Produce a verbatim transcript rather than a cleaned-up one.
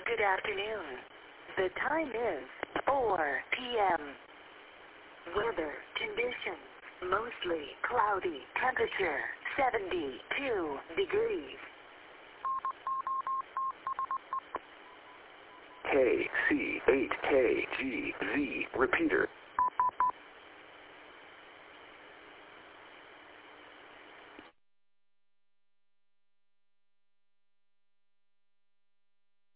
Good afternoon. The time is four p.m. Weather conditions, mostly cloudy. Temperature, seventy-two degrees. K C eight K G Z repeater.